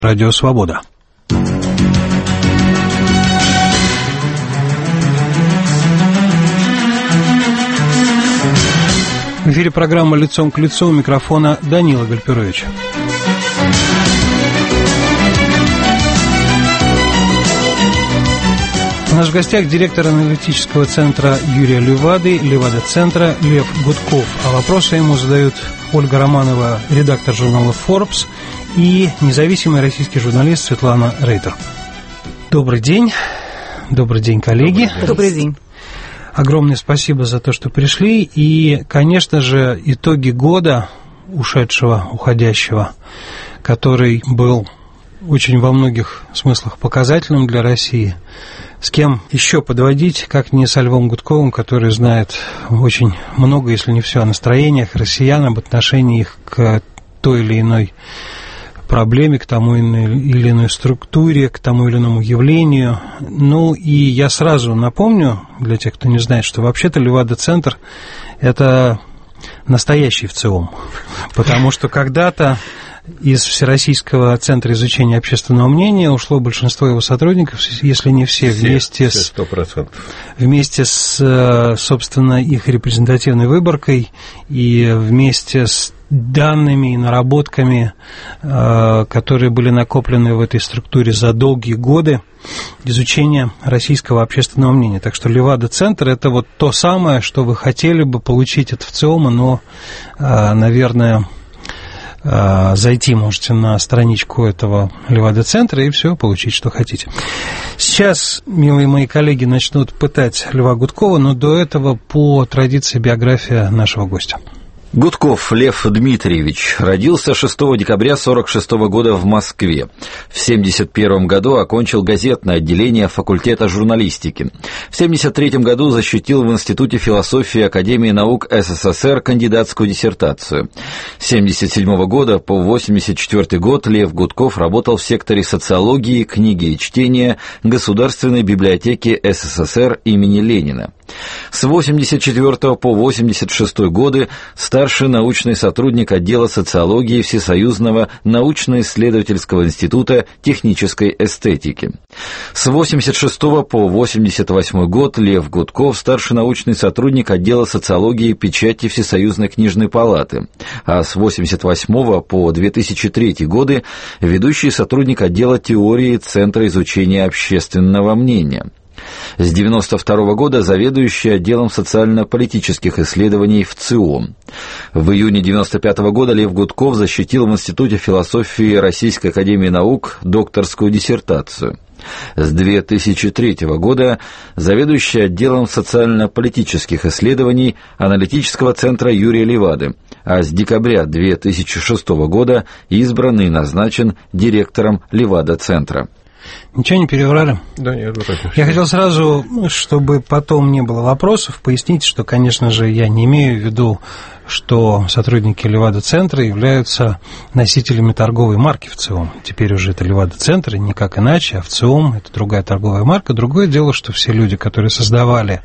Радио Свобода. В эфире программа «Лицом к лицу», у микрофона Данила Гальперович. У нас в гостях директор аналитического центра Юрия Левады, Левада-центра Лев Гудков. А вопросы ему задают Ольга Романова, редактор журнала Forbes, и независимый российский журналист Светлана Рейтер. Добрый день. Добрый день, коллеги. Добрый день. Огромное спасибо за то, что пришли. И, конечно же, итоги года ушедшего, уходящего, который был очень во многих смыслах показательным для России. С кем еще подводить, как не со Львом Гудковым, который знает очень много, если не все, о настроениях россиян, об отношении их к той или иной проблеме, к тому или иной структуре, к тому или иному явлению. Ну, и я сразу напомню, для тех, кто не знает, что вообще-то Левада-центр – это настоящий ВЦИОМ, потому что когда-то из Всероссийского центра изучения общественного мнения ушло большинство его сотрудников, если не все, вместе с, собственно, их репрезентативной выборкой и вместе с данными и наработками, которые были накоплены в этой структуре за долгие годы изучения российского общественного мнения. Так что Левада-центр – это вот то самое, что вы хотели бы получить от ВЦИОМа, но, наверное, зайти можете на страничку этого Левада-центра и все, получить, что хотите. Сейчас, милые мои коллеги, начнут пытать Льва Гудкова, но до этого по традиции биография нашего гостя. Гудков Лев Дмитриевич родился 6 декабря 1946 года в Москве. В 1971 году окончил газетное отделение факультета журналистики. В 1973 году защитил в Институте философии Академии наук СССР кандидатскую диссертацию. С 1977 года по 1984 год Лев Гудков работал в секторе социологии, книги и чтения Государственной библиотеки СССР имени Ленина. С 1984 по 1986 годы старший научный сотрудник отдела социологии Всесоюзного научно-исследовательского института технической эстетики. С 1986 по 1988 год Лев Гудков старший научный сотрудник отдела социологии печати Всесоюзной книжной палаты, а с 1988 по 2003 годы ведущий сотрудник отдела теории Центра изучения общественного мнения. С 1992 года заведующий отделом социально-политических исследований ВЦИОМ. В июне 1995 года Лев Гудков защитил в Институте философии Российской академии наук докторскую диссертацию. С 2003 года заведующий отделом социально-политических исследований аналитического центра Юрия Левады, а с декабря 2006 года избран и назначен директором Левада-центра. Ничего не переврали? Да, нет. Я хотел сразу, чтобы потом не было вопросов, пояснить, что, конечно же, я не имею в виду, что сотрудники Левада-центра являются носителями торговой марки ВЦИОМ. Теперь уже это Левада-центр, и никак иначе, а ВЦИОМ – это другая торговая марка. Другое дело, что все люди, которые создавали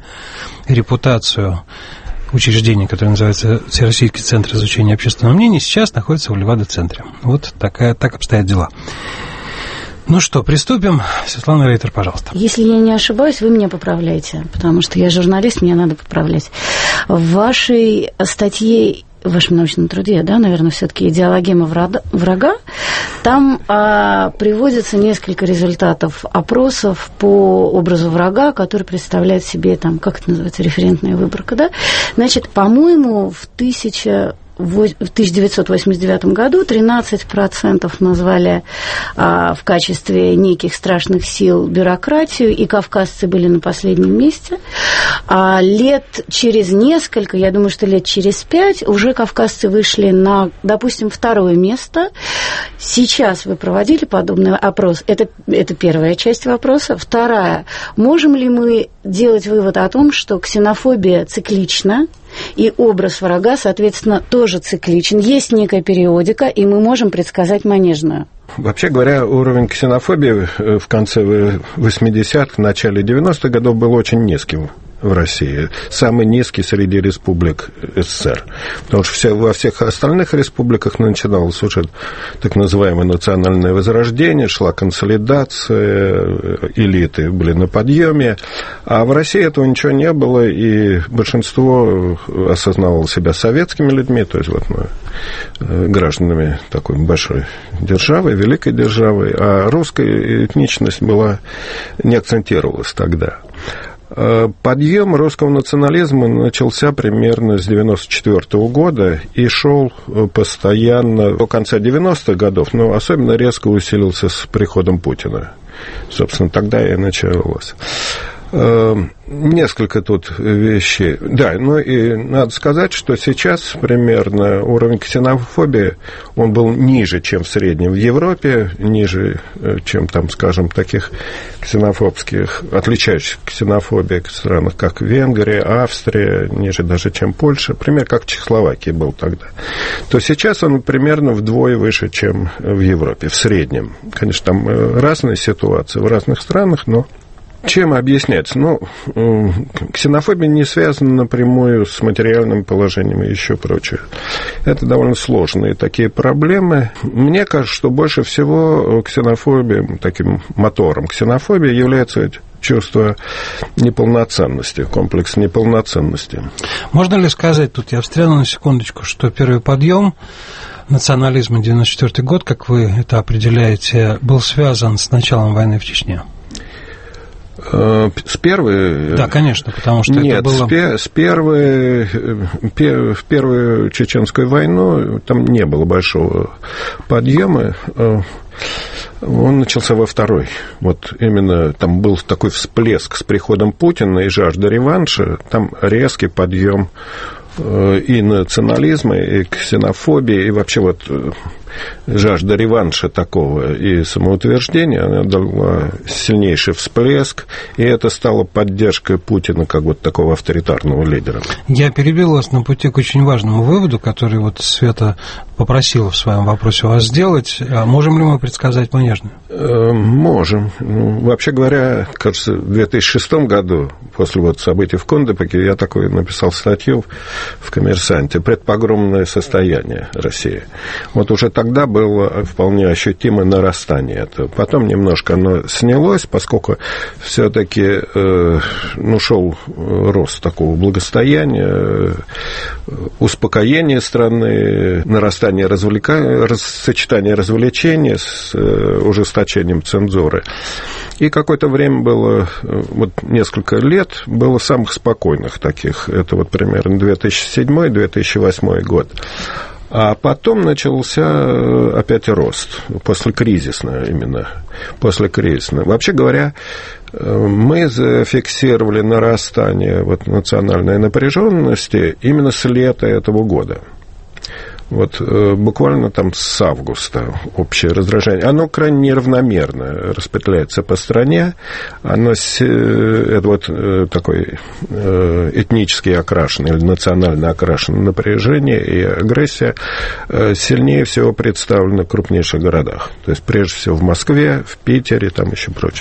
репутацию учреждение, которое называется Всероссийский центр изучения общественного мнения, сейчас находится в Левада-центре. Вот так обстоят дела. Ну что, приступим. Светлана Рейтер, пожалуйста. Если я не ошибаюсь, вы меня поправляете, потому что я журналист, мне надо поправлять. В вашей статье, в вашем научном труде, да, наверное, все-таки «Идеологема врага», там приводится несколько результатов опросов по образу врага, который представляет себе, там, как это называется, референтная выборка, да? Значит, по-моему, в 1989 году 13% назвали в качестве неких страшных сил бюрократию, и кавказцы были на последнем месте. А лет через несколько, я думаю, что лет через 5, уже кавказцы вышли на, допустим, второе место. Сейчас вы проводили подобный опрос. Это первая часть вопроса. Вторая. Можем ли мы делать вывод о том, что ксенофобия циклична, и образ врага, соответственно, тоже цикличен. Есть некая периодика, и мы можем предсказать манежную. Вообще говоря, уровень ксенофобии в конце 80-х, в начале 90-х годов был очень низким. в России, самый низкий среди республик СССР. Потому что во всех остальных республиках начиналось уже так называемое национальное возрождение, шла консолидация, элиты были на подъеме, а в России этого ничего не было, и большинство осознавало себя советскими людьми, то есть вот мы гражданами такой большой державы, великой державы, а русская этничность была, не акцентировалась тогда. Подъем русского национализма начался примерно с 1994 года и шел постоянно до конца 90-х годов, но особенно резко усилился с приходом Путина. Собственно, тогда и началось. Несколько тут вещей. Да, ну и надо сказать, что сейчас примерно уровень ксенофобии, он был ниже, чем в среднем в Европе, ниже, чем там, скажем, таких ксенофобских, отличающихся ксенофобией в странах, как Венгрия, Австрия, ниже даже, чем Польша, примерно как в Чехословакии был тогда. То сейчас он примерно вдвое выше, чем в Европе, в среднем. Конечно, там разные ситуации в разных странах, но чем объясняется? Ну, ксенофобия не связана напрямую с материальным положением и еще прочее. Это довольно сложные такие проблемы. Мне кажется, что больше всего ксенофобия, таким мотором ксенофобии является чувство неполноценности, комплекс неполноценности. Можно ли сказать, тут я встряну на секундочку, что первый подъем национализма 1994 год, как вы это определяете, был связан с началом войны в Чечне? С первой? Да, конечно, потому что нет, это было... в первую Чеченскую войну там не было большого подъема. Он начался во второй. Вот именно там был такой всплеск с приходом Путина и жажда реванша. Там резкий подъем и национализма, и ксенофобии, и вообще вот жажда реванша такого и самоутверждения, она дала сильнейший всплеск, и это стало поддержкой Путина как вот такого авторитарного лидера. Я перебил вас на пути к очень важному выводу, который вот Света попросила в своем вопросе вас сделать. Можем ли мы предсказать Манежную? Можем. Вообще говоря, кажется, в 2006 году, после вот событий в Кондопеке, я такой написал статью в «Коммерсанте» «Предпогромное состояние России». Вот уже тогда было вполне ощутимое нарастание этого. Потом немножко оно снялось, поскольку все-таки шел рост такого благосостояния, успокоение страны, нарастание сочетание развлечений с ужесточением цензуры. И какое-то время было, вот несколько лет, было самых спокойных таких. Это вот примерно 2007-2008 год. А потом начался опять рост, послекризисно именно, послекризисно. Вообще говоря, мы зафиксировали нарастание вот национальной напряженности именно с лета этого года. Вот буквально там с августа общее раздражение. Оно крайне неравномерно распределяется по стране. Это вот такой этнически окрашенный или национально окрашенное напряжение и агрессия сильнее всего представлено в крупнейших городах. То есть прежде всего в Москве, в Питере, там еще прочее.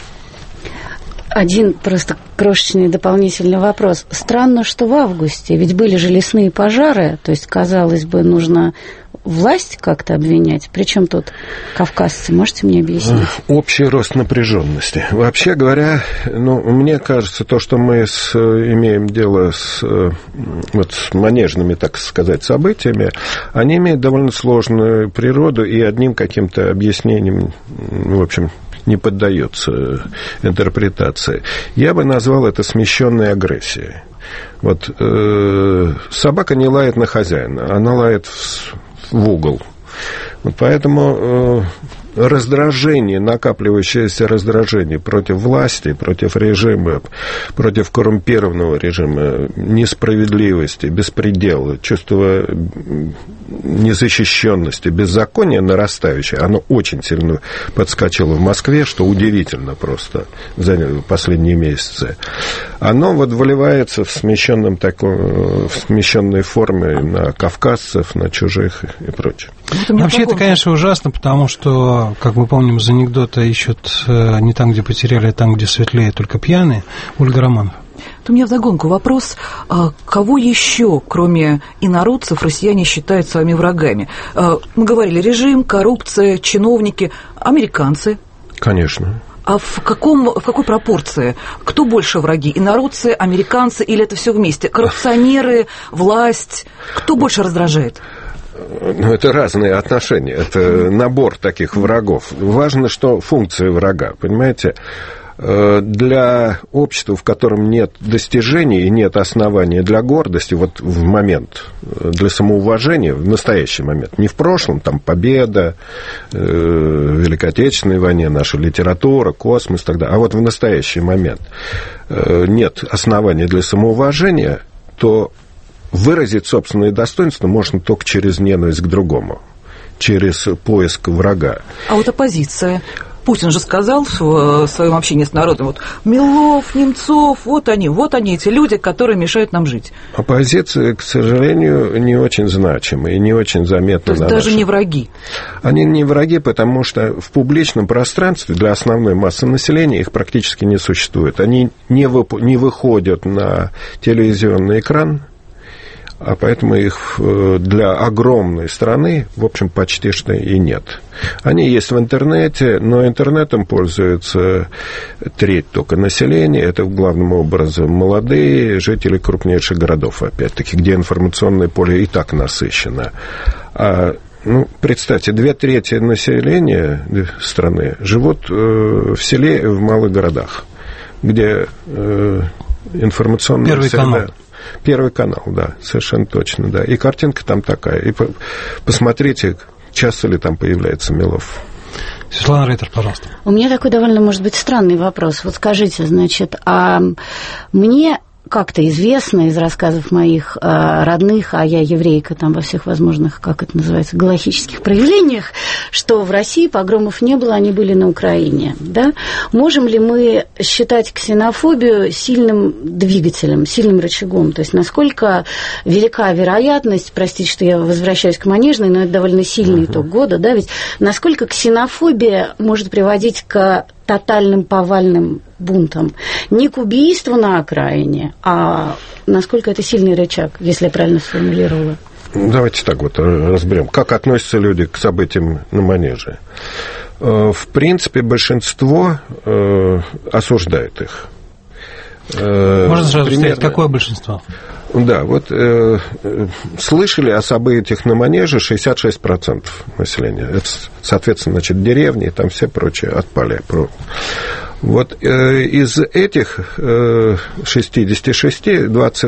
Один просто крошечный дополнительный вопрос. Странно, что в августе, ведь были же лесные пожары, то есть, казалось бы, нужно власть как-то обвинять. Причем тут кавказцы, можете мне объяснить? Общий рост напряженности. Вообще говоря, мне кажется, то, что мы имеем дело с манежными, так сказать, событиями, они имеют довольно сложную природу, и одним каким-то объяснением, в общем, не поддается интерпретации. Я бы назвал это смещенной агрессией. Вот собака не лает на хозяина, она лает в угол. Вот поэтому раздражение, накапливающееся раздражение против власти, против режима, против коррумпированного режима, несправедливости, беспредела, чувство незащищенности, беззакония нарастающее, оно очень сильно подскочило в Москве, что удивительно просто за последние месяцы. Оно вот выливается в смещенной форме на кавказцев, на чужих и прочее. Вообще это, конечно, ужасно, потому что, как мы помним из анекдота, ищут не там, где потеряли, а там, где светлее, только пьяные. Ольга Романова. У меня вдогонку вопрос, кого еще, кроме инородцев, россияне считают своими врагами? Мы говорили, режим, коррупция, чиновники, американцы. Конечно. А в какой пропорции? Кто больше враги? Инородцы, американцы или это все вместе? Коррупционеры, власть? Кто больше раздражает? Ну, это разные отношения, это набор таких врагов. Важно, что функция врага, понимаете? Для общества, в котором нет достижений и нет основания для гордости, вот в момент, для самоуважения, в настоящий момент, не в прошлом, там, победа, Великой Отечественной войне, наша литература, космос, тогда, а вот в настоящий момент нет основания для самоуважения, то выразить собственное достоинство можно только через ненависть к другому, через поиск врага. А вот оппозиция? Путин же сказал в своем общении с народом, вот Милов, Немцов, вот они, эти люди, которые мешают нам жить. Оппозиция, к сожалению, не очень значима и не очень заметна. То есть даже не враги? Они не враги, потому что в публичном пространстве для основной массы населения их практически не существует. Они не выходят на телевизионный экран, а поэтому их для огромной страны, в общем, почти что и нет. Они есть в интернете, но интернетом пользуется треть только населения. Это, главным образом, молодые жители крупнейших городов, опять-таки, где информационное поле и так насыщено. Представьте, 2/3 населения страны живут в селе и в малых городах, где информационная Первый канал. Первый канал, да, совершенно точно, да. И картинка там такая. И посмотрите, часто ли там появляется Милов. Светлана Рейтер, пожалуйста. У меня такой довольно, может быть, странный вопрос. Вот скажите, значит, мне как-то известно из рассказов моих родных, а я еврейка там во всех возможных, как это называется, галахических проявлениях, что в России погромов не было, они были на Украине. Да? Можем ли мы считать ксенофобию сильным двигателем, сильным рычагом? То есть насколько велика вероятность, простите, что я возвращаюсь к Манежной, но это довольно сильный итог года, да, ведь насколько ксенофобия может приводить к тотальным повальным бунтам, не к убийству на окраине, а насколько это сильный рычаг, если я правильно сформулировала? Давайте так вот разберем. Как относятся люди к событиям на Манеже? В принципе, большинство осуждает их. Можно сразу сказать, какое большинство? Да, вот слышали о событиях на Манеже 66% населения. Это, соответственно, значит, деревни и там все прочие отпали. Вот из этих 66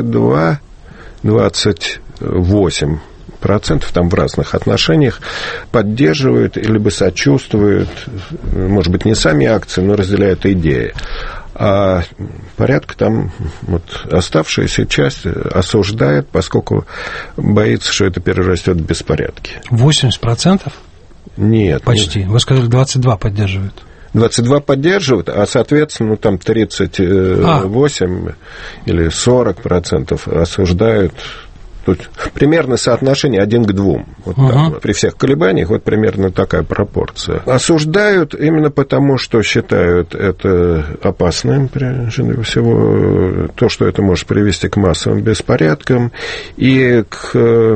28% там в разных отношениях поддерживают либо сочувствуют, может быть, не сами акции, но разделяют идеи. А порядка там вот, оставшаяся часть осуждает, поскольку боится, что это перерастет в беспорядки. 80%? Нет. Почти. Вы сказали, 22 поддерживают. 22 поддерживают, а, соответственно, там 38 или 40% осуждают. Тут примерно соотношение 1 к 2. Вот так, при всех колебаниях вот примерно такая пропорция. Осуждают именно потому, что считают это опасным, прежде всего, то, что это может привести к массовым беспорядкам и к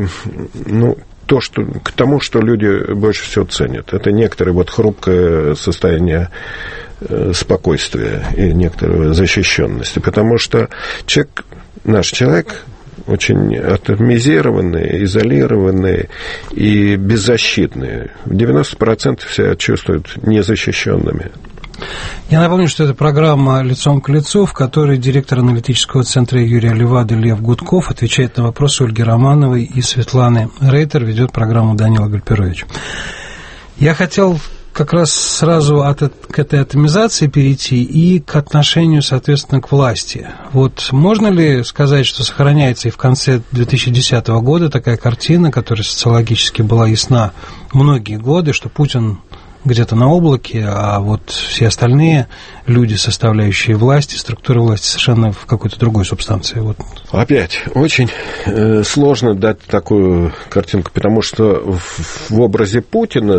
тому, что люди больше всего ценят. Это некоторое вот хрупкое состояние спокойствия и некоторой защищенности. Потому что наш человек очень атомизированные, изолированные и беззащитные. 90% себя чувствуют незащищенными. Я напомню, что это программа «Лицом к лицу», в которой директор аналитического центра Юрия Левады Лев Гудков отвечает на вопросы Ольги Романовой и Светланы Рейтер, ведет программу Данила Гальперович. Я хотел как раз сразу к этой атомизации перейти и к отношению, соответственно, к власти. Вот можно ли сказать, что сохраняется и в конце 2010 года такая картина, которая социологически была ясна многие годы, что Путин где-то на облаке, а вот все остальные люди, составляющие власти, структуры власти, совершенно в какой-то другой субстанции. Вот. Опять, очень сложно дать такую картинку, потому что в образе Путина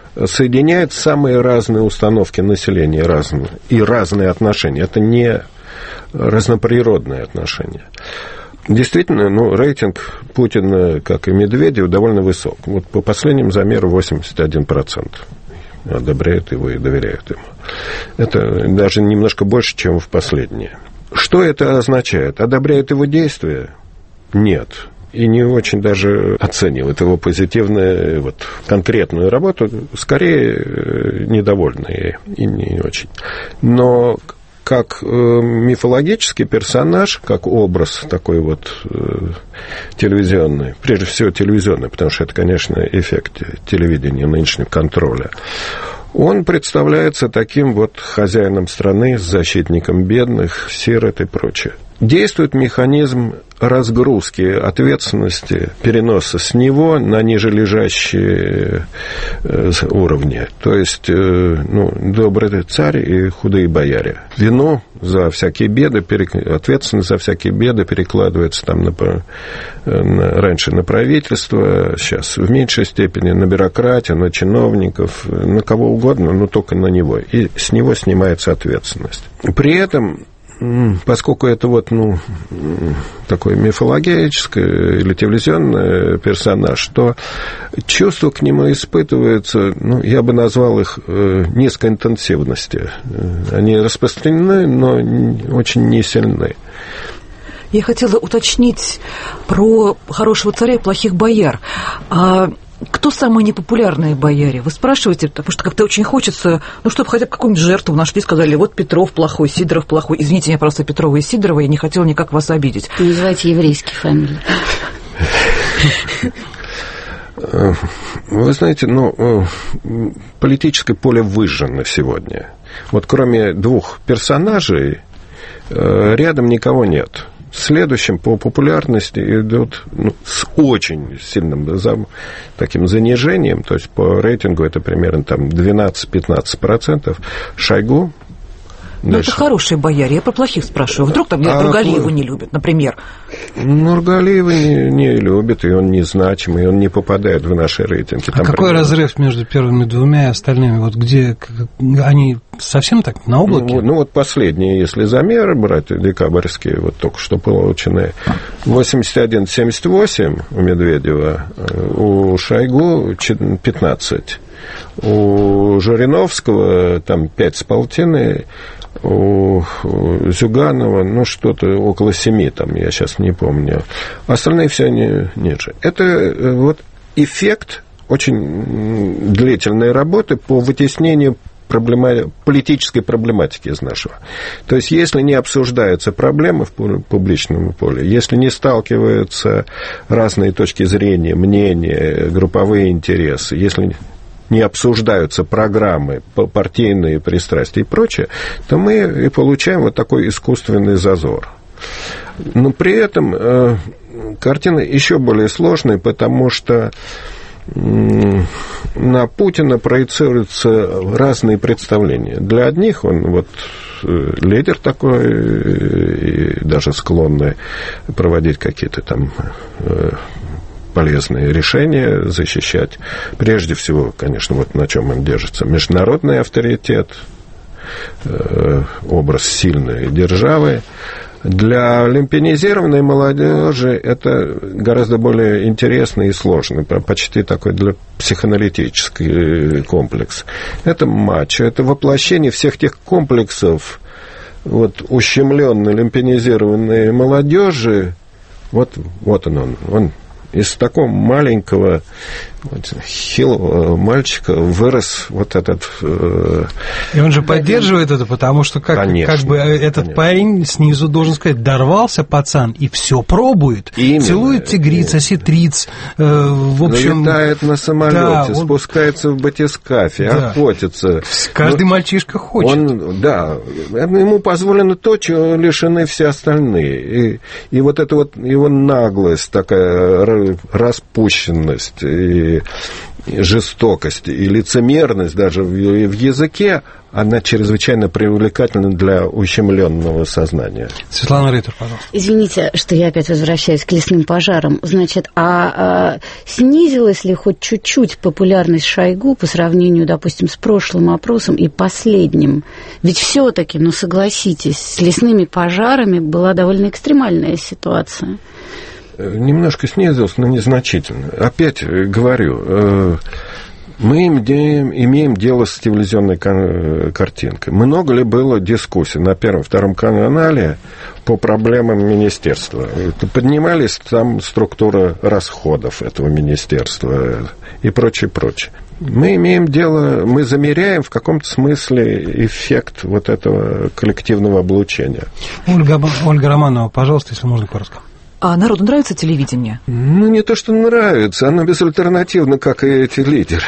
соединяет самые разные установки населения и разные отношения. Это не разноприродные отношения. Действительно, рейтинг Путина, как и Медведева, довольно высок. Вот по последним замерам 81% одобряют его и доверяют ему. Это даже немножко больше, чем в последние. Что это означает? Одобряют его действия? Нет. И не очень даже оценивают его позитивную, конкретную работу. Скорее, недовольны и не очень. Но как мифологический персонаж, как образ такой телевизионный, прежде всего телевизионный, потому что это, конечно, эффект телевидения нынешнего контроля, он представляется таким хозяином страны, защитником бедных, сирот и прочее. Действует механизм разгрузки ответственности, переноса с него на нижележащие уровни. То есть, добрый царь и худые бояре. Вину за всякие беды, ответственность за всякие беды перекладывается раньше на правительство, сейчас в меньшей степени на бюрократию, на чиновников, на кого угодно, но только на него. И с него снимается ответственность. При этом, поскольку это такой мифологический или телевизионный персонаж, то чувства к нему испытываются, я бы назвал их низкой интенсивности. Они распространены, но очень не сильны. Я хотела уточнить про хорошего царя и плохих бояр. Кто самые непопулярные бояре? Вы спрашиваете, потому что как-то очень хочется, чтобы хотя бы какую-нибудь жертву нашли, сказали, Петров плохой, Сидоров плохой. Извините меня, просто Петрова и Сидорова, я не хотела никак вас обидеть. Называйте еврейские фамилии. Вы знаете, политическое поле выжжено сегодня. Кроме двух персонажей, рядом никого нет. Следующим по популярности идут с очень сильным таким занижением, то есть по рейтингу это примерно 12-15%. Шойгу. Это хорошие бояре, я про плохих спрашиваю. Вдруг Нургалиева не любят, например? Нургалиева не любят, и он незначимый, и он не попадает в наши рейтинги. Какой разрыв между первыми двумя и остальными? где они совсем так на облаке? Последние, если замеры брать, декабрьские, только что полученные, 81-78 у Медведева, у Шойгу 15, у Жириновского 5,5, у Зюганова, что-то около 7, я сейчас не помню. Остальные все ниже. Это эффект очень длительной работы по вытеснению политической проблематики из нашего. То есть, если не обсуждаются проблемы в публичном поле, если не сталкиваются разные точки зрения, мнения, групповые интересы, если не обсуждаются программы, партийные пристрастия и прочее, то мы и получаем такой искусственный зазор. Но при этом картина еще более сложная, потому что на Путина проецируются разные представления. Для одних он лидер такой, и даже склонный проводить какие-то полезные решения, защищать. Прежде всего, конечно, на чем он держится. Международный авторитет, образ сильной державы. Для люмпинизированной молодежи это гораздо более интересный и сложный, почти такой для психоаналитический комплекс. Это мачо, это воплощение всех тех комплексов ущемленной, люмпинизированной молодежи. Он из такого маленького, хилого мальчика вырос этот... И он же поддерживает это, потому что этот парень снизу должен сказать, дорвался пацан и все пробует. Именно. Целует тигриц, осетриц, в общем... Летает на самолете, спускается в батискафе, охотится. Каждый мальчишка хочет. Ему позволено то, чего лишены все остальные. И эта его наглость, такая распущенность и и жестокость, и лицемерность даже в языке, она чрезвычайно привлекательна для ущемленного сознания. Светлана Рейтер, пожалуйста. Извините, что я опять возвращаюсь к лесным пожарам. Значит, снизилась ли хоть чуть-чуть популярность Шойгу по сравнению, допустим, с прошлым опросом и последним? Ведь все-таки, ну согласитесь, с лесными пожарами была довольно экстремальная ситуация. Немножко снизилось, но незначительно. Опять говорю, мы имеем дело с телевизионной картинкой. Много ли было дискуссий на Первом-Втором канале по проблемам министерства? Поднимались там структура расходов этого министерства и прочее, прочее. Мы имеем дело, мы замеряем в каком-то смысле эффект вот этого коллективного облучения. Ольга Романова, пожалуйста, если можно коротко. А народу нравится телевидение? Ну, не то, что нравится, оно безальтернативно, как и эти лидеры.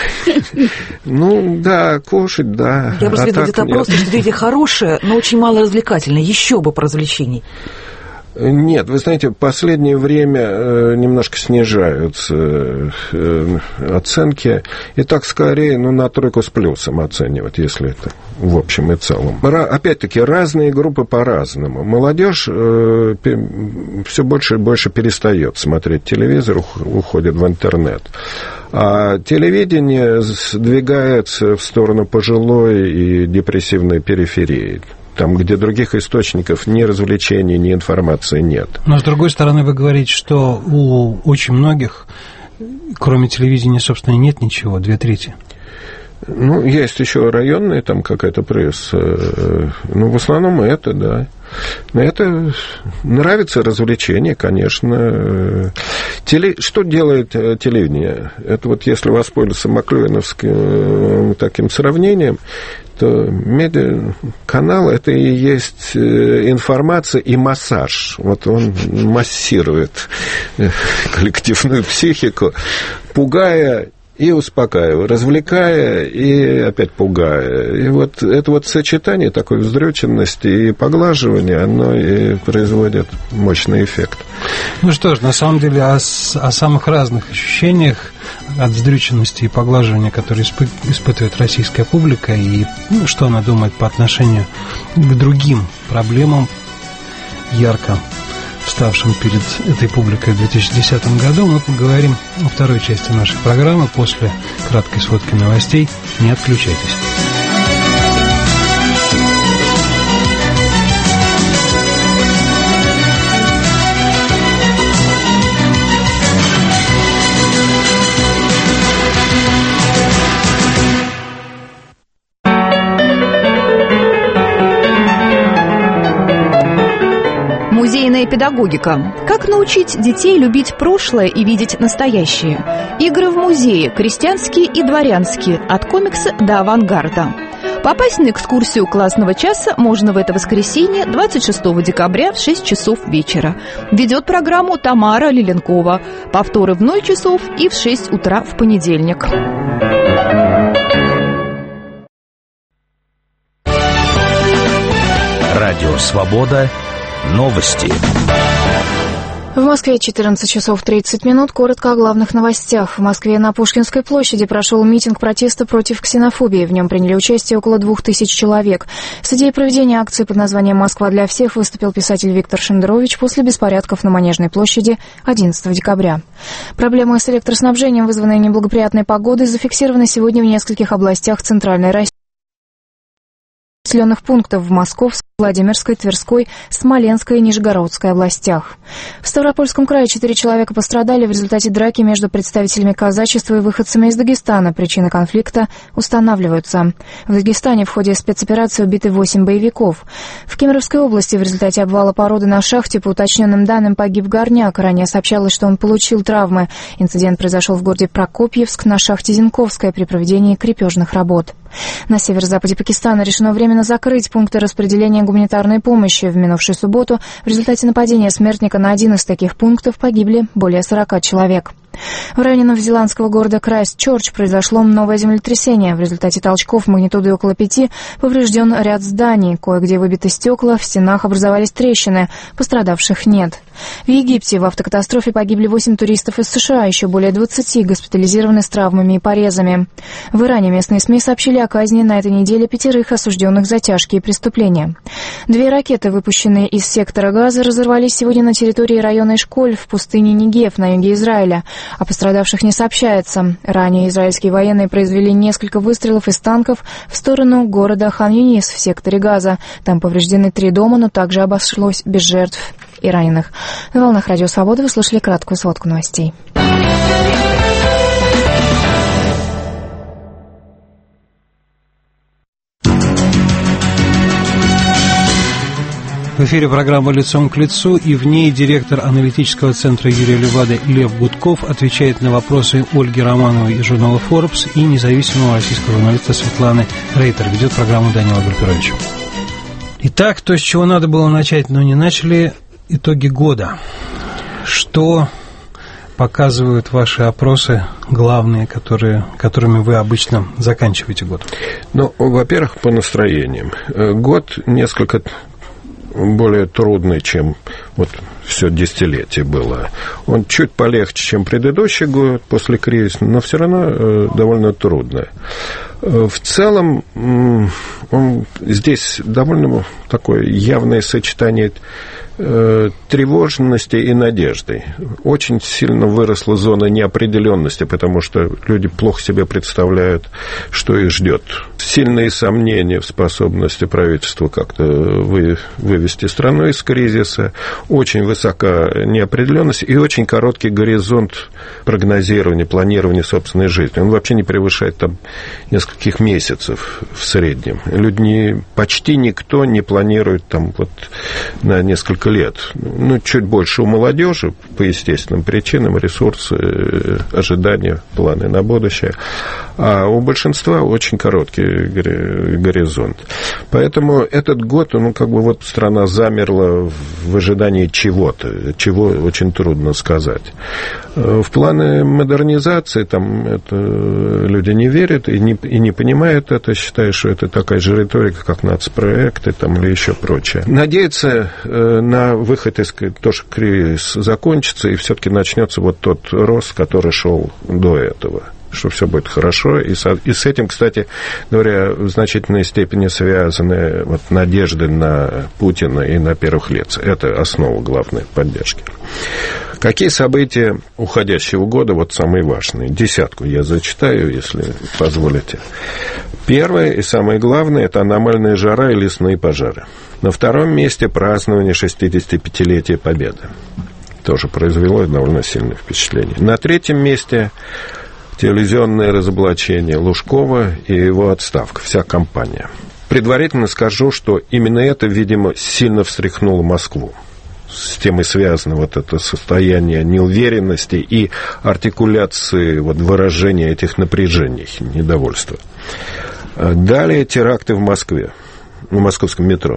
Ну, да, кушать, да. Я просто видел где-то просто, что телевидение хорошее, но очень мало развлекательное. Еще бы про развлечений. Нет, вы знаете, в последнее время немножко снижаются оценки. И так скорее, на тройку с плюсом оценивать, если это в общем и целом. Опять-таки, разные группы по-разному. Молодежь все больше и больше перестает смотреть телевизор, уходит в интернет. А телевидение сдвигается в сторону пожилой и депрессивной периферии. Там, где других источников ни развлечений, ни информации нет. Но, с другой стороны, вы говорите, что у очень многих, кроме телевидения, собственно, нет ничего, 2/3. Ну, есть еще районная там какая-то пресса. Ну, в основном это, да. Это нравится развлечение, конечно. Что делает телевидение? Это вот если воспользоваться маклюиновским таким сравнением, то медиаканал – это и есть информация и массаж. Вот он массирует коллективную психику, пугая и успокаивая, развлекая и опять пугая. И вот это вот сочетание такой вздрюченности и поглаживания, оно и производит мощный эффект. Ну что ж, на самом деле о самых разных ощущениях от вздрюченности и поглаживания, которые испытывает российская публика, и что она думает по отношению к другим проблемам, ярко вставшим перед этой публикой в 2010 году, мы поговорим во второй части нашей программы после краткой сводки новостей. Не отключайтесь. Музейная педагогика. Как научить детей любить прошлое и видеть настоящее? Игры в музее, крестьянские и дворянские, от комикса до авангарда. Попасть на экскурсию классного часа можно в это воскресенье, 26 декабря в 6 часов вечера. Ведет программу Тамара Лиленкова. Повторы в 0 часов и в 6 утра в понедельник. Радио «Свобода». Новости. В Москве 14 часов 30 минут. Коротко о главных новостях. В Москве на Пушкинской площади прошел митинг протеста против ксенофобии. В нем приняли участие около 2000 человек. С идеей проведения акции под названием «Москва для всех» выступил писатель Виктор Шендерович после беспорядков на Манежной площади 11 декабря. Проблемы с электроснабжением, вызванные неблагоприятной погодой, зафиксированы сегодня в нескольких областях Центральной России. Населенных пунктов в Московской, Владимирской, Тверской, Смоленской и Нижегородской областях. В Ставропольском крае 4 человека пострадали в результате драки между представителями казачества и выходцами из Дагестана. Причины конфликта устанавливаются. В Дагестане в ходе спецоперации убиты 8 боевиков. В Кемеровской области в результате обвала породы на шахте, по уточненным данным, погиб горняк. Ранее сообщалось, что он получил травмы. Инцидент произошел в городе Прокопьевск на шахте Зинковская при проведении крепежных работ. На северо-западе Пакистана решено временно закрыть пункты распределения гуманитарной помощи. В минувшую субботу в результате нападения смертника на один из таких пунктов погибли более 40 человек. В районе новозеландского города Крайстчерч произошло новое землетрясение. В результате толчков магнитудой около 5 поврежден ряд зданий. Кое-где выбиты стекла, в стенах образовались трещины. Пострадавших нет. В Египте в автокатастрофе погибли 8 туристов из США, еще более 20 госпитализированы с травмами и порезами. В Иране местные СМИ сообщили о казни на этой неделе 5 осужденных за тяжкие преступления. 2 ракеты, выпущенные из сектора Газа, разорвались сегодня на территории района Эшколь в пустыне Негев на юге Израиля. О пострадавших не сообщается. Ранее израильские военные произвели несколько выстрелов из танков в сторону города Хан-Юнис в секторе Газа. Там повреждены 3 дома, но также обошлось без жертв и раненых. На волнах Радио Свобода вы слышали краткую сводку новостей. В эфире программа «Лицом к лицу», и в ней директор аналитического центра Юрия Левады Лев Гудков отвечает на вопросы Ольги Романовой из журнала Forbes и независимого российского журналиста Светланы Рейтер. Ведет программу Данила Гальперович. Итак, то, с чего надо было начать, но не начали, итоги года. Что показывают ваши опросы главные, которыми вы обычно заканчиваете год? Ну, во-первых, по настроениям. Год несколько более трудный, чем вот все десятилетие было. Он чуть полегче, чем предыдущий год после кризиса, но все равно довольно трудный. В целом, здесь довольно такое явное сочетание тревожности и надежды. Очень сильно выросла зона неопределенности, потому что люди плохо себе представляют, что их ждет. Сильные сомнения в способности правительства как-то вывести страну из кризиса, очень высока неопределенность и очень короткий горизонт прогнозирования, планирования собственной жизни. Он вообще не превышает там нескольких месяцев в среднем. Люди, почти никто не планирует там вот на несколько лет. Ну, чуть больше у молодежи по естественным причинам, ресурсы, ожидания, планы на будущее. А у большинства очень короткий горизонт. Поэтому этот год, ну, как бы вот страна замерла в ожидании чего-то, чего очень трудно сказать. В планы модернизации там это люди не верят и не понимают это, считают, что это такая же риторика, как нацпроекты там, или еще прочее. Надеяться на выход из того, что кризис закончится, и все-таки начнется вот тот рост, который шел до этого, что все будет хорошо. И с этим, кстати говоря, в значительной степени связаны вот надежды на Путина и на первых лиц. Это основа главной поддержки. Какие события уходящего года вот самые важные? 10 я зачитаю, если позволите. Первое и самое главное – это аномальная жара и лесные пожары. На втором месте празднование 65-летия Победы. Тоже произвело довольно сильное впечатление. На третьем месте телевизионное разоблачение Лужкова и его отставка, вся кампания. Предварительно скажу, что именно это, видимо, сильно встряхнуло Москву. С тем и связано вот это состояние неуверенности и артикуляции вот выражения этих напряжений, недовольства. Далее теракты в Москве, в московском метро,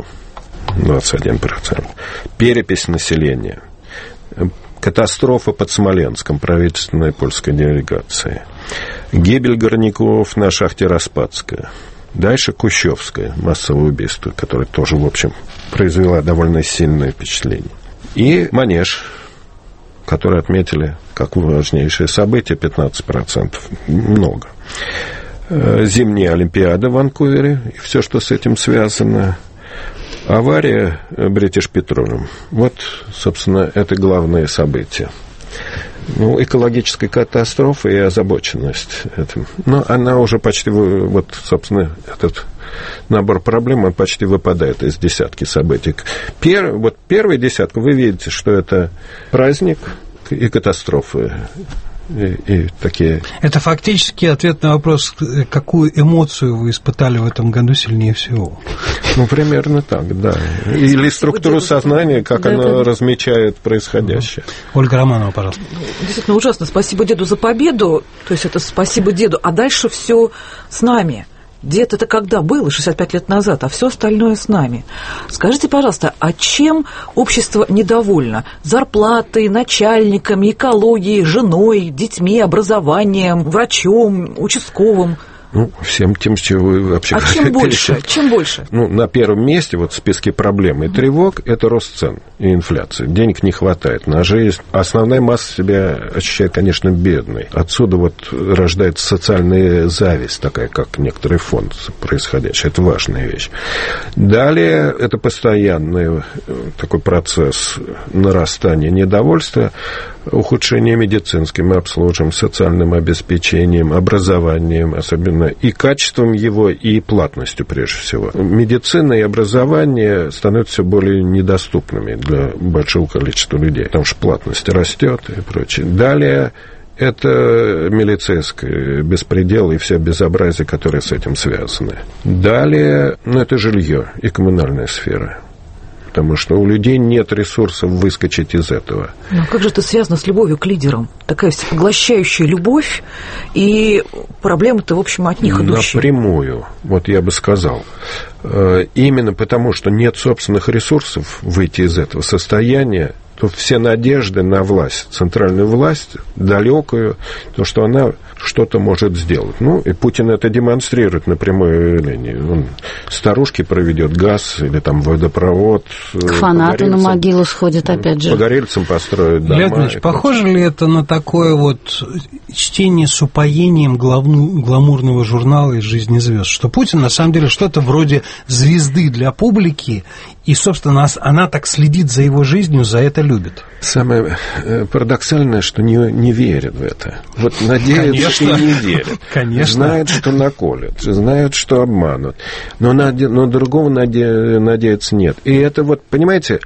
21%. Перепись населения. Катастрофа под Смоленском, правительственной польской делегации. Гибель горняков на шахте Распадская. Дальше Кущевское, массовое убийство, которое тоже, в общем, произвело довольно сильное впечатление. И Манеж, который отметили как важнейшее событие, 15%. Много. Зимняя Олимпиада в Ванкувере и все, что с этим связано. Авария British Petroleum. Вот, собственно, это главное событие. Ну, экологическая катастрофа и озабоченность этим. Но она уже почти, вот, собственно, этот набор проблем, он почти выпадает из десятки событий. Первая десятка, вы видите, что это праздник и катастрофы. И такие... Это фактически ответ на вопрос, какую эмоцию вы испытали в этом году сильнее всего. Ну, примерно так, да. Или структуру сознания, как она размечает происходящее. Ольга Романова, пожалуйста. Действительно ужасно. Спасибо деду за победу. То есть это спасибо деду. А дальше все с нами. Дед это когда было, 65 лет назад, а все остальное с нами. Скажите, пожалуйста, а чем общество недовольно? Зарплатой, начальниками, экологией, женой, детьми, образованием, врачом, участковым? Ну, всем тем, чего вы вообще говорите. Чем больше? Чем больше? Ну, на первом месте вот в списке проблем и тревог это рост цен и инфляция. Денег не хватает на жизнь. Основная масса себя ощущает, конечно, бедной. Отсюда вот рождается социальная зависть, такая, как некоторый фон происходящий. Это важная вещь. Далее это постоянный такой процесс нарастания недовольства, ухудшение медицинским обслуживанием, социальным обеспечением, образованием, особенно и качеством его, и платностью прежде всего. Медицина и образование становятся все более недоступными для большого количества людей, потому что платность растет и прочее. Далее это милицейское беспредел и все безобразие, которое с этим связано. Далее, это жилье и коммунальная сфера. Потому что у людей нет ресурсов выскочить из этого. Но как же это связано с любовью к лидерам? Такая всепоглощающая любовь, и проблемы-то, в общем, от них идущие. Напрямую, вот я бы сказал. Именно потому, что нет собственных ресурсов выйти из этого состояния, то все надежды на власть, центральную власть, далекую, то, что она что-то может сделать. Ну, и Путин это демонстрирует на прямой линии. Он старушки проведет газ или там водопровод. К фанату на могилу сходит, опять же. Погорельцам построят дома. Леонид Ильич, похоже ли это на такое вот чтение с упоением гламурного журнала из жизни звезд, что Путин на самом деле что-то вроде звезды для публики, и, собственно, она так следит за его жизнью, за это любит? Самое парадоксальное, что не верит в это. Вот надеется, конечно, и не верит. Конечно. Знают, что наколят, знают, что обманут. Но другого надеяться нет. И это вот, понимаете,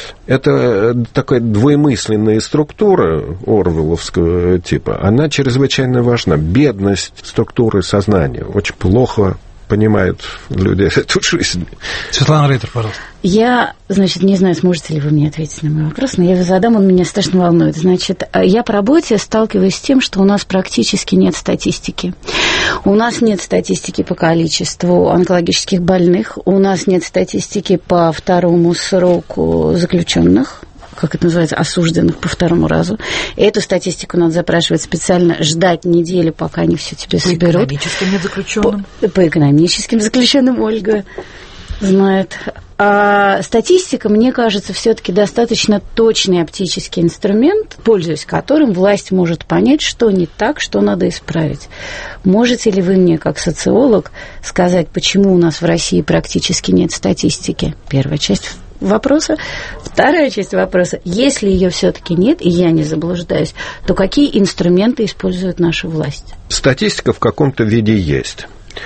это такая двоемысленная структура орвелловского типа. Она чрезвычайно важна. Бедность структуры сознания очень плохо понимают люди эту жизнь. Светлана Рейтер, пожалуйста. Я, не знаю, сможете ли вы мне ответить на мой вопрос, но я его задам, он меня страшно волнует. Я по работе сталкиваюсь с тем, что у нас практически нет статистики. У нас нет статистики по количеству онкологических больных, у нас нет статистики по второму сроку заключенных, как это называется, осужденных по второму разу. И эту статистику надо запрашивать специально, ждать неделю, пока они все тебе соберут. По экономическим заключенным? По экономическим заключенным, Ольга знает. А статистика, мне кажется, все-таки достаточно точный оптический инструмент, пользуясь которым власть может понять, что не так, что надо исправить. Можете ли вы мне, как социолог, сказать, почему у нас в России практически нет статистики? Первая часть вопроса. Вторая часть вопроса. Если ее все-таки нет, и я не заблуждаюсь, то какие инструменты использует наша власть? Статистика в каком-то виде есть.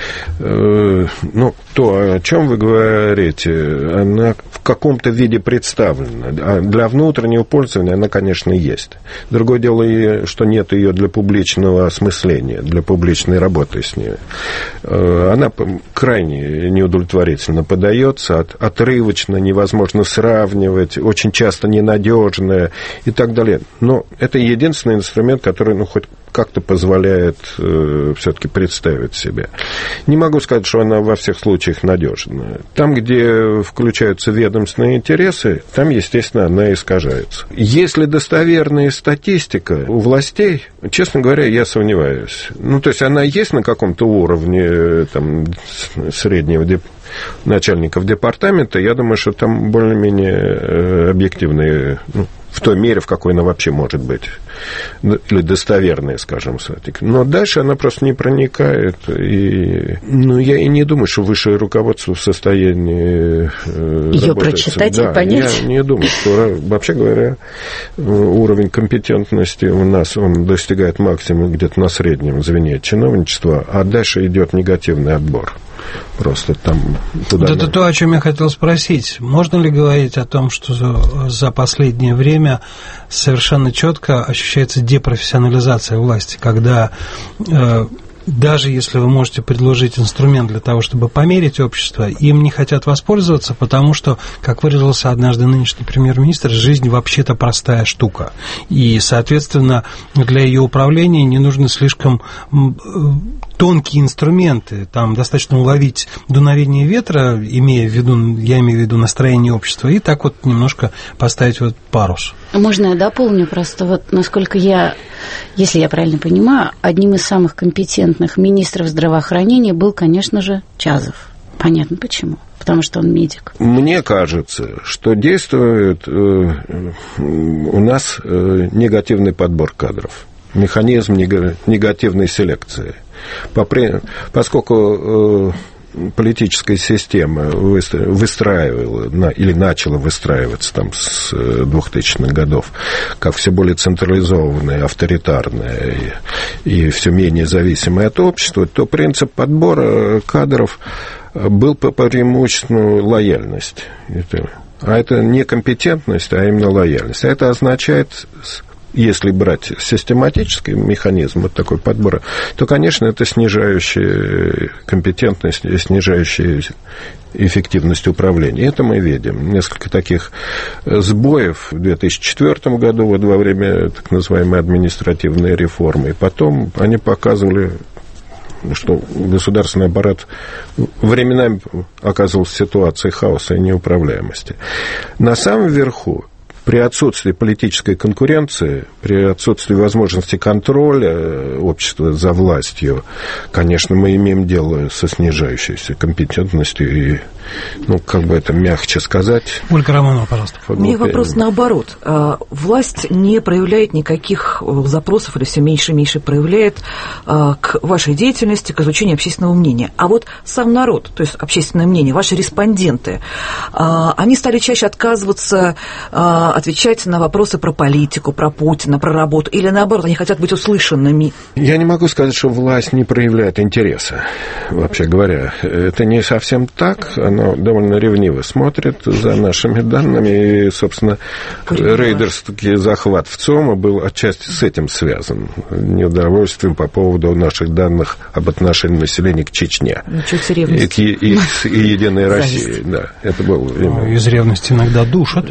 То, о чем вы говорите, она в каком-то виде представлена. А для внутреннего пользования она, конечно, есть. Другое дело, что нет ее для публичного осмысления, для публичной работы с ней. Она крайне неудовлетворительно подается, отрывочно, невозможно сравнивать, очень часто ненадежная и так далее. Но это единственный инструмент, который, хоть как-то позволяет все-таки представить себе. Не могу сказать, что она во всех случаях надежна. Там, где включаются ведомственные интересы, там, естественно, она искажается. Если достоверная статистика у властей, честно говоря, я сомневаюсь. То есть она есть на каком-то уровне там, среднего начальников департамента, я думаю, что там более-менее объективные, в той мере, в какой она вообще может быть, или достоверная, скажем, статистика. Но дальше она просто не проникает, и, я и не думаю, что высшее руководство в состоянии ее прочитать и понять. Я не думаю, что, вообще говоря, уровень компетентности у нас, он достигает максимума где-то на среднем звене чиновничества, а дальше идет негативный отбор. Просто там... Это то, о чем я хотел спросить. Можно ли говорить о том, что за последнее время совершенно четко ощущается депрофессионализация власти, когда даже если вы можете предложить инструмент для того, чтобы померить общество, им не хотят воспользоваться, потому что, как выразился однажды нынешний премьер-министр, жизнь вообще-то простая штука. И, соответственно, для ее управления не нужно слишком тонкие инструменты, там достаточно уловить дуновение ветра, я имею в виду настроение общества, и так вот немножко поставить вот парус. Можно я дополню просто, вот насколько если я правильно понимаю, одним из самых компетентных министров здравоохранения был, конечно же, Чазов. Понятно почему. Потому что он медик. Мне кажется, что действует у нас негативный подбор кадров, механизм негативной селекции. Поскольку политическая система выстраивала или начала выстраиваться там с 2000-х годов как все более централизованная, авторитарная и все менее зависимая от общества, то принцип подбора кадров был по преимуществу лояльность. А это не компетентность, а именно лояльность. А это означает, если брать систематический механизм вот такой подбора, то, конечно, это снижающая компетентность, снижающая эффективность управления. Это мы видим. Несколько таких сбоев в 2004 году, вот во время так называемой административной реформы. И потом они показывали, что государственный аппарат временами оказывался в ситуации хаоса и неуправляемости. На самом верху, при отсутствии политической конкуренции, при отсутствии возможности контроля общества за властью, конечно, мы имеем дело со снижающейся компетентностью и, как бы это мягче сказать. Ольга Романова, пожалуйста. У меня вопрос наоборот. Власть не проявляет никаких запросов или все меньше и меньше проявляет к вашей деятельности, к изучению общественного мнения. А вот сам народ, то есть общественное мнение, ваши респонденты, они стали чаще отказываться отвечать на вопросы про политику, про Путина, про работу, или наоборот, они хотят быть услышанными? Я не могу сказать, что власть не проявляет интереса, вообще говоря. Это не совсем так, она довольно ревниво смотрит за нашими данными, и, собственно, рейдерский захват в ЦОМа был отчасти с этим связан, неудовольствием по поводу наших данных об отношении населения к Чечне. И Единой России. Да, это было из ревности иногда душат.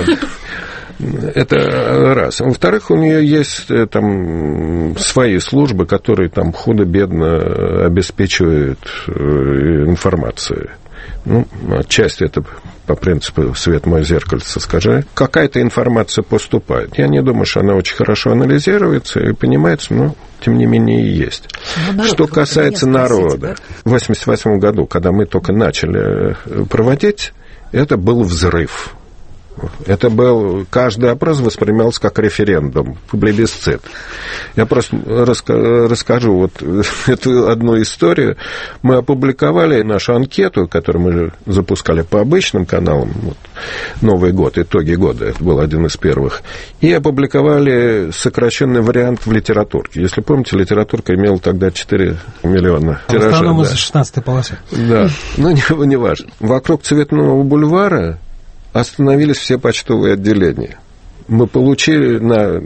Это раз. Во-вторых, у нее есть там свои службы, которые там худо-бедно обеспечивают информацию. Отчасти это по принципу «свет мой, зеркальце скажи». Какая-то информация поступает. Я не думаю, что она очень хорошо анализируется и понимается, но тем не менее и есть. Что касается народа, в 1988 году, когда мы только начали проводить, это был взрыв. Это был, каждый опрос воспринимался как референдум, плебисцит. Я просто расскажу вот эту одну историю. Мы опубликовали нашу анкету, которую мы запускали по обычным каналам, вот, Новый год, итоги года, это был один из первых, и опубликовали сокращенный вариант в литературке. Если помните, литературка имела тогда 4 миллиона тиражей. В основном из 16-й полосы. Да, не важно. Вокруг Цветного бульвара остановились все почтовые отделения. Мы получив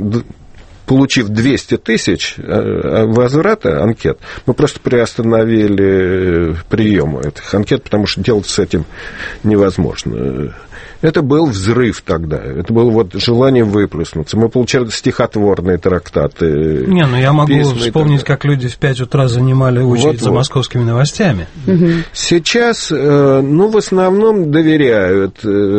200 тысяч возврата анкет, мы просто приостановили прием этих анкет, потому что делать с этим невозможно. Это был взрыв тогда. Это было вот желание выплеснуться. Мы получали стихотворные трактаты. Я могу вспомнить, как люди в 5 утра занимали очередь за московскими новостями. Сейчас, в основном доверяют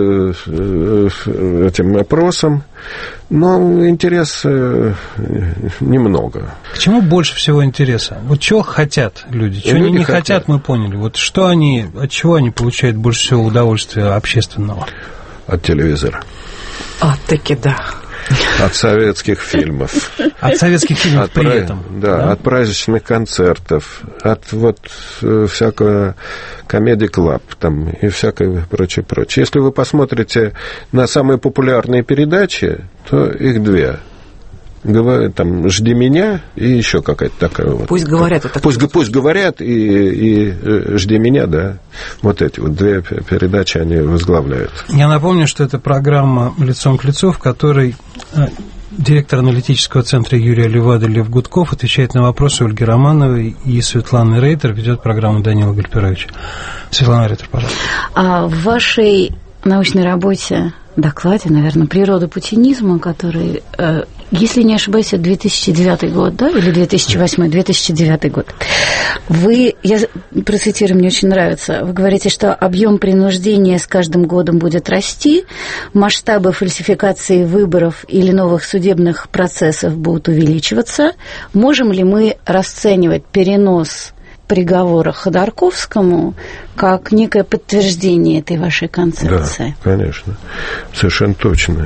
этим опросам, но интереса немного. К чему больше всего интереса? Вот чего хотят люди? Чего они не хотят, мы поняли. Вот что от чего они получают больше всего удовольствия общественного? От телевизора. Таки да. От советских фильмов. От советских фильмов при этом. Да, от праздничных концертов, от всякого комеди-клаб там и всякое прочее. Если вы посмотрите на самые популярные передачи, то их 2. Там «Жди меня» и еще какая-то такая вот. Пусть говорят. Пусть говорят и «Жди меня», да. Вот эти вот 2 передачи они возглавляют. Я напомню, что это программа «Лицом к лицу», в которой директор аналитического центра Юрия Левада Лев Гудков отвечает на вопросы Ольги Романовой, и Светлана Рейтер ведет программу Данила Гальперовича. Светлана Рейтер, пожалуйста. В вашей научной работе, докладе, наверное, «Природа путинизма», который если не ошибаюсь, это 2009 год, да, или 2008, 2009 год. Я процитирую, мне очень нравится, вы говорите, что объем принуждения с каждым годом будет расти, масштабы фальсификации выборов или новых судебных процессов будут увеличиваться. Можем ли мы расценивать перенос приговора Ходорковскому как некое подтверждение этой вашей концепции? Да, конечно, совершенно точно.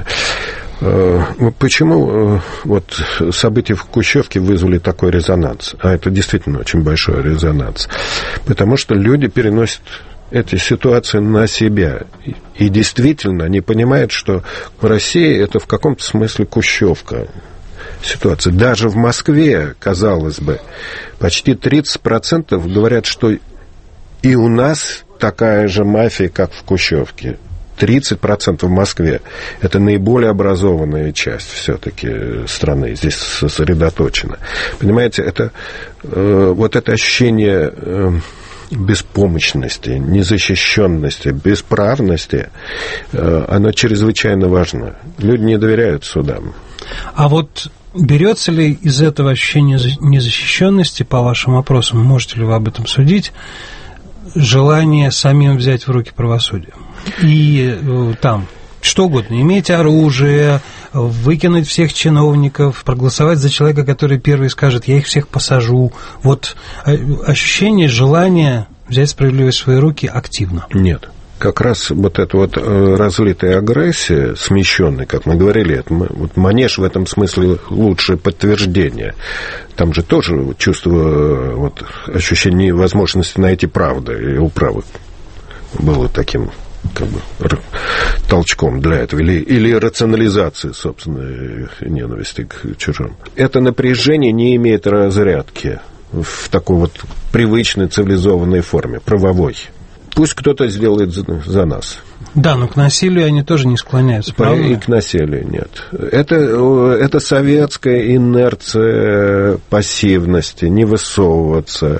Почему вот события в Кущевке вызвали такой резонанс? А это действительно очень большой резонанс. Потому что люди переносят эти ситуации на себя. И действительно они понимают, что в России это в каком-то смысле Кущевка ситуация. Даже в Москве, казалось бы, почти 30% говорят, что и у нас такая же мафия, как в Кущевке. 30% в Москве. Это наиболее образованная часть все-таки страны. Здесь сосредоточена. Понимаете, это вот это ощущение беспомощности, незащищенности, бесправности, оно чрезвычайно важно. Люди не доверяют судам. А вот берется ли из этого ощущения незащищенности, по вашим вопросам, можете ли вы об этом судить, желание самим взять в руки правосудие? И там что угодно, иметь оружие, выкинуть всех чиновников, проголосовать за человека, который первый скажет, я их всех посажу. Вот ощущение, желание взять справедливость в свои руки активно. Нет. Как раз вот эта вот разлитая агрессия, смещенная, как мы говорили, это, вот Манеж в этом смысле лучшее подтверждение. Там же тоже чувство, вот, ощущение возможности найти правду и управы было таким как бы толчком для этого, или рационализации собственной ненависти к чужим. Это напряжение не имеет разрядки в такой вот привычной цивилизованной форме, правовой. Пусть кто-то сделает за нас. Да, но к насилию они тоже не склоняются, правда? И к насилию нет. Это советская инерция пассивности, не высовываться.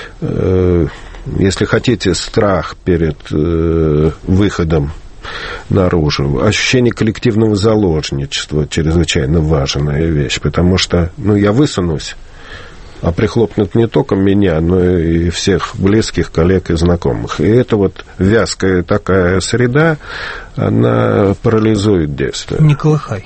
Если хотите, страх перед выходом наружу. Ощущение коллективного заложничества чрезвычайно важная вещь, потому что, я высунусь, а прихлопнут не только меня, но и всех близких, коллег и знакомых. И это вот вязкая такая среда, она парализует действие. Не колыхай.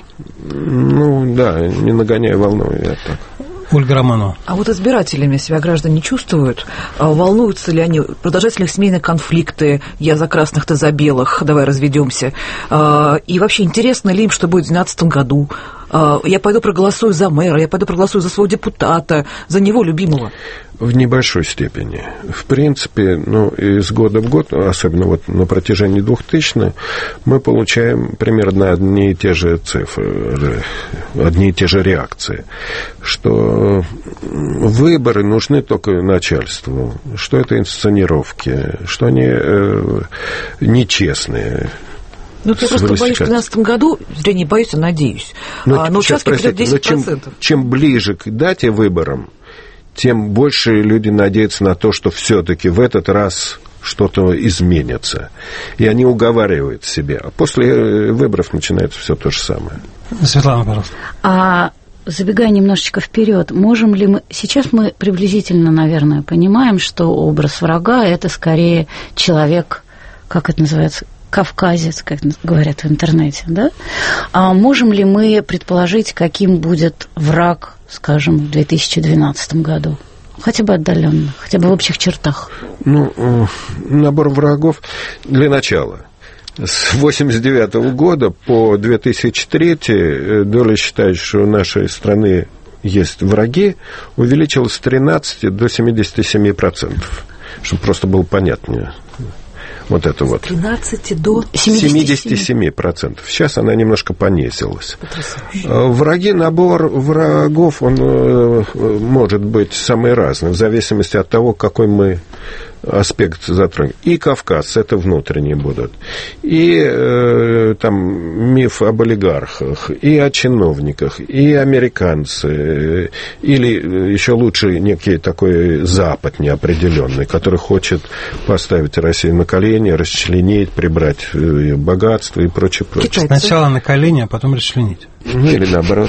Да, не нагоняй волну, я так. Ольга Романова. А вот избирателями себя граждане чувствуют? Волнуются ли они? Продолжаются ли их семейные конфликты? Я за красных, ты за белых, давай разведемся. И вообще, интересно ли им, что будет в 2012 году? Я пойду проголосую за мэра, я пойду проголосую за своего депутата, за него любимого. В небольшой степени. В принципе, из года в год, особенно вот на протяжении 2000-х, мы получаем примерно одни и те же цифры, одни и те же реакции, что выборы нужны только начальству, что это инсценировки, что они нечестные. Я просто боюсь, что в 2012 году, не боюсь, а надеюсь. Но участки придет 10%. Чем ближе к дате выборам, тем больше люди надеются на то, что все-таки в этот раз что-то изменится. И они уговаривают себя. А после выборов начинается все то же самое. Светлана, пожалуйста. Забегая немножечко вперед, можем ли мы... Сейчас мы приблизительно, наверное, понимаем, что образ врага – это скорее человек, как это называется, кавказец, как говорят в интернете, да? А можем ли мы предположить, каким будет враг, скажем, в 2012 году? Хотя бы отдаленно, хотя бы в общих чертах. Набор врагов для начала. С 1989 года по 2003 доля считающих, что у нашей страны есть враги, увеличилась с 13 до 77%, чтобы просто было понятнее. Вот это вот. С 13 до 77%. Сейчас она немножко понизилась. Набор врагов, он может быть самый разный, в зависимости от того, какой мы аспект затронет. И Кавказ, это внутренние будут. И там миф об олигархах, и о чиновниках, и американцы, или еще лучше некий такой Запад неопределенный, который хочет поставить Россию на колени, расчленить, прибрать богатство и прочее. Сначала на колени, а потом расчленить. Или наоборот.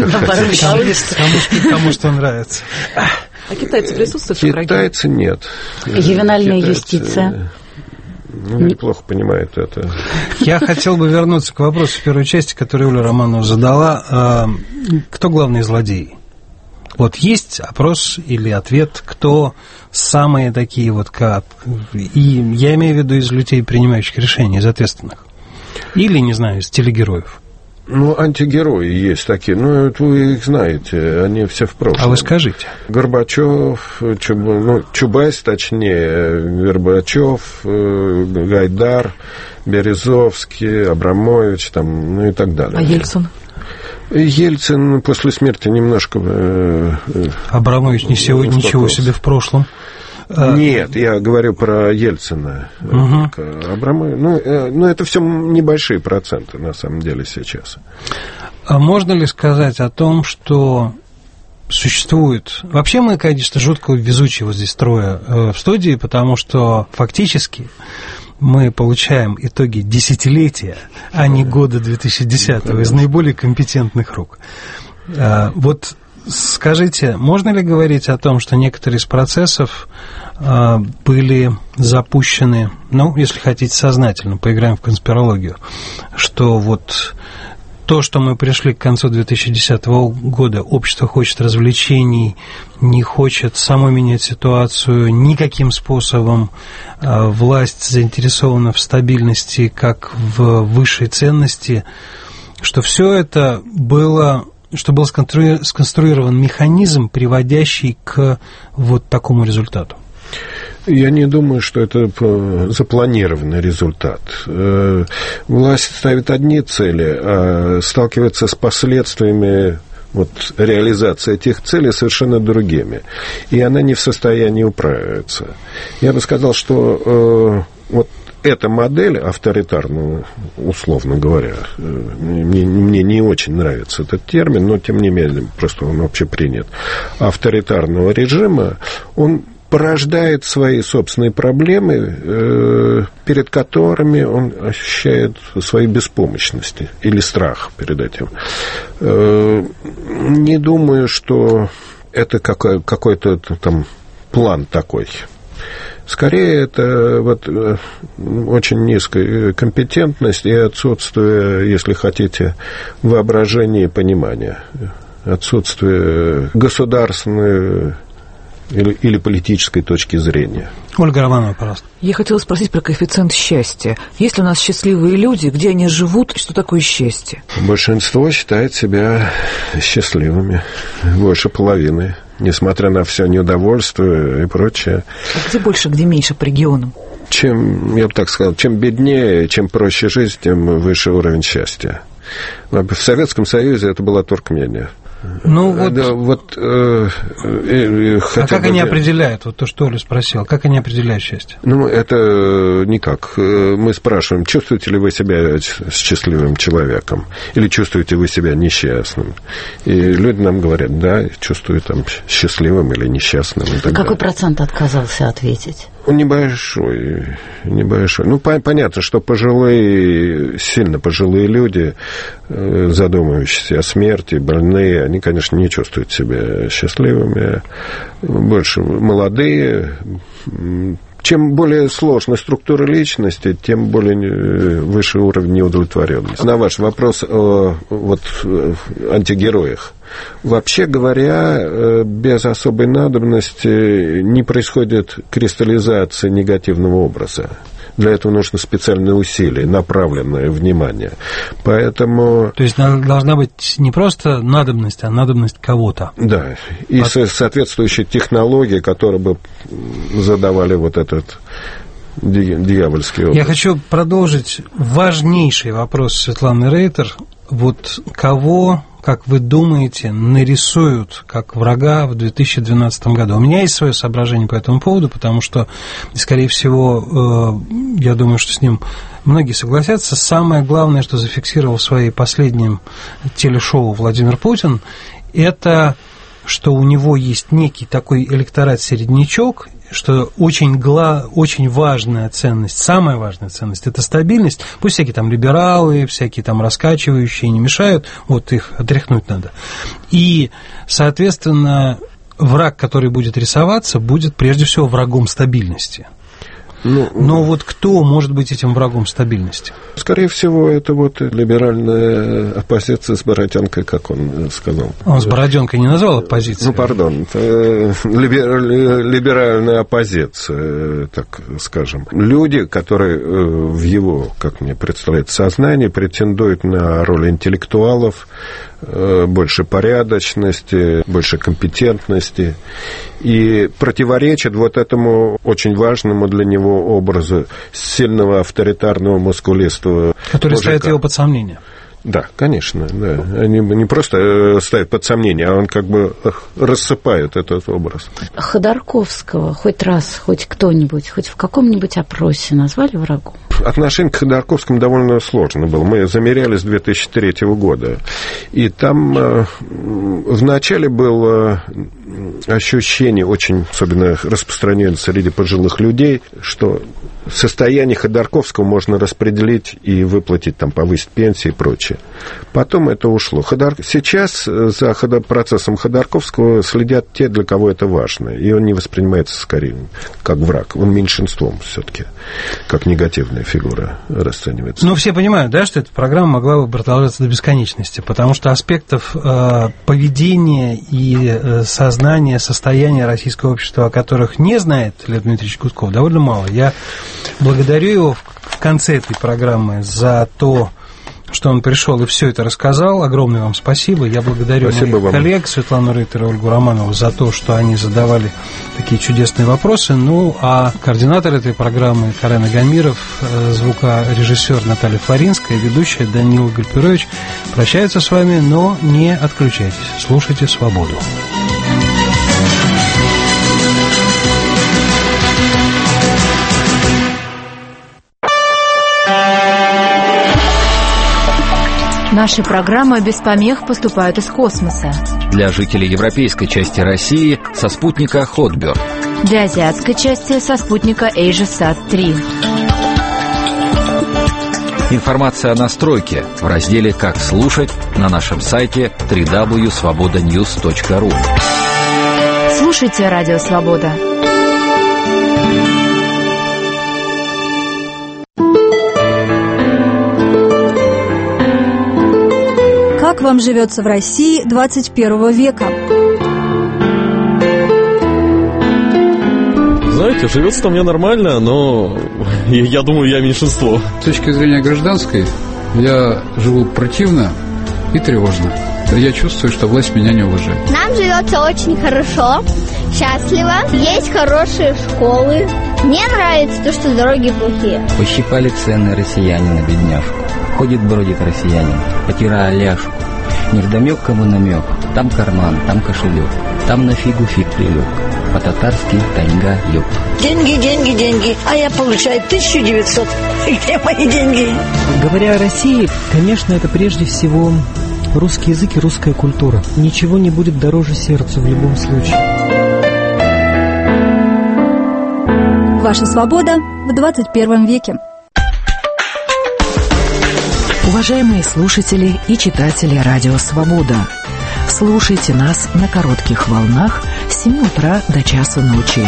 Кому что нравится. А китайцы присутствуют в программе? Китайцы нет. Ювенальная юстиция. Неплохо понимает это. Я хотел бы вернуться к вопросу в первой части, который Оля Романова задала. Кто главный злодей? Вот есть опрос или ответ, кто самые такие вот, и я имею в виду из людей, принимающих решения, из ответственных. Или, не знаю, из телегероев. Ну, антигерои есть такие, ну, вы их знаете, они все в прошлом. А вы скажите. Горбачев, Чубайс, точнее, Горбачев, Гайдар, Березовский, Абрамович, там, ну и так далее. А Ельцин? Ельцин после смерти немножко... Абрамович ничего себе в прошлом. Нет, я говорю про Ельцина. Абрамович, это все небольшие проценты, на самом деле, сейчас. А можно ли сказать о том, что существует... Вообще мы, конечно, жутко везучие вот здесь трое в студии, потому что фактически мы получаем итоги десятилетия, а не года 2010-го из наиболее компетентных рук. Вот скажите, можно ли говорить о том, что некоторые из процессов были запущены, если хотите, сознательно, поиграем в конспирологию, что вот то, что мы пришли к концу 2010 года, общество хочет развлечений, не хочет само менять ситуацию никаким способом, власть заинтересована в стабильности, как в высшей ценности, что все это было... что был сконструирован механизм, приводящий к вот такому результату? Я не думаю, что это запланированный результат. Власть ставит одни цели, а сталкивается с последствиями реализации этих целей совершенно другими. И она не в состоянии управиться. Я бы сказал, что эта модель авторитарного, условно говоря, мне не очень нравится этот термин, но тем не менее, просто он общепринят, авторитарного режима, он порождает свои собственные проблемы, перед которыми он ощущает свою беспомощность или страх перед этим. Не думаю, что это какой-то там план такой. Скорее, это очень низкая компетентность и отсутствие, если хотите, воображения и понимания. Отсутствие государственной или политической точки зрения. Ольга Романова, пожалуйста. Я хотела спросить про коэффициент счастья. Есть ли у нас счастливые люди, где они живут, что такое счастье? Большинство считает себя счастливыми, больше половины, несмотря на все неудовольствие и прочее. А где больше, где меньше по регионам? Я бы так сказал, чем беднее, чем проще жизнь, тем выше уровень счастья. В Советском Союзе это было торкмение. А как они определяют, то, что Оля спросила, как они определяют счастье? Это никак. Мы спрашиваем, чувствуете ли вы себя счастливым человеком, или чувствуете вы себя несчастным? И люди нам говорят, да, чувствую счастливым или несчастным. Какой процент отказался ответить? Небольшой. Понятно, что сильно пожилые люди, задумывающиеся о смерти, больные, они, конечно, не чувствуют себя счастливыми. Больше молодые. Чем более сложная структура личности, тем более выше уровень неудовлетворенности. На ваш вопрос о антигероях. Вообще говоря, без особой надобности не происходит кристаллизация негативного образа. Для этого нужно специальные усилия, направленное внимание. Поэтому... То есть должна быть не просто надобность, а надобность кого-то. Да, и соответствующие технологии, которые бы задавали этот дьявольский образ. Я хочу продолжить важнейший вопрос Светланы Рейтер. Кого как вы думаете, нарисуют как врага в 2012 году? У меня есть свое соображение по этому поводу, потому что, скорее всего, я думаю, что с ним многие согласятся. Самое главное, что зафиксировал в своем последнем телешоу Владимир Путин, это что у него есть некий такой электорат-середнячок, что очень важная ценность, самая важная ценность – это стабильность. Пусть всякие там либералы, всякие там раскачивающие не мешают, вот их отряхнуть надо. И, соответственно, враг, который будет рисоваться, будет прежде всего врагом стабильности. Но вот кто может быть этим врагом стабильности? Скорее всего, это вот либеральная оппозиция с Бороденкой, как он сказал. Он с Бороденкой не назвал оппозицией? Либеральная оппозиция, так скажем. Люди, которые в его, как мне представляется, сознании претендуют на роль интеллектуалов, больше порядочности, больше компетентности и противоречит вот этому очень важному для него образу сильного авторитарного мускулистого который мужика. ставит его под сомнение. Да, конечно, да. Они не просто ставят под сомнение, а он как бы рассыпает этот образ. Ходорковского хоть раз, хоть кто-нибудь, хоть в каком-нибудь опросе назвали врагом? Отношение к Ходорковскому довольно сложно было. Мы замеряли с 2003 года. И там вначале было ощущение, очень особенно распространенное среди пожилых людей, что состояние Ходорковского можно распределить и выплатить, там, повысить пенсии и прочее. Потом это ушло. Сейчас за процессом Ходорковского следят те, для кого это важно. И он не воспринимается скорее как враг. Он меньшинством все-таки, как негативная фигура расценивается. Ну, все понимают, да, что эта программа могла бы продолжаться до бесконечности, потому что аспектов поведения и сознания, состояния российского общества, о которых не знает Лев Дмитриевич Гудков, довольно мало. Я благодарю его в конце этой программы за то, что он пришел и все это рассказал. Огромное вам спасибо. Я благодарю моих коллег Светлану Рейтер и Ольгу Романову за то, что они задавали такие чудесные вопросы. Ну, а координатор этой программы Карен Агамиров, звукорежиссер Наталья Флоринская, ведущая Данила Гальперович прощаются с вами, но не отключайтесь. Слушайте «Свободу». Наши программы без помех поступают из космоса. Для жителей европейской части России со спутника Хотберг. Для азиатской части со спутника AsiaSat-3. Информация о настройке в разделе «Как слушать» на нашем сайте www.svobodanews.ru. Слушайте «Радио Свобода». Как вам живется в России 21 века? Знаете, живется-то мне нормально, но я думаю, я меньшинство. С точки зрения гражданской, я живу противно и тревожно. Я чувствую, что власть меня не уважает. Нам живется очень хорошо, счастливо, есть хорошие школы. Мне нравится то, что дороги плохие. Пощипали цены россияне на бедняжку. Ходит бродит россиянин, потирая ляжку. Невдомек кому намек, там карман, там кошелек, там на фигу фиг прилег, по-татарски таньга ёб. Деньги, деньги, деньги, а я получаю 1900. Где мои деньги? Говоря о России, конечно, это прежде всего русский язык и русская культура. Ничего не будет дороже сердцу в любом случае. Ваша свобода в 21 веке. Уважаемые слушатели и читатели «Радио Свобода», слушайте нас на коротких волнах с 7 утра до часу ночи.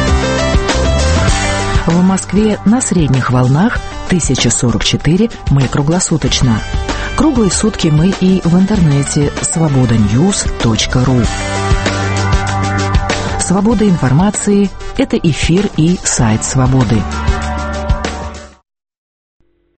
В Москве на средних волнах 1044 мы круглосуточно. Круглые сутки мы и в интернете svobodanews.ru. Свобода информации – это эфир и сайт «Свободы».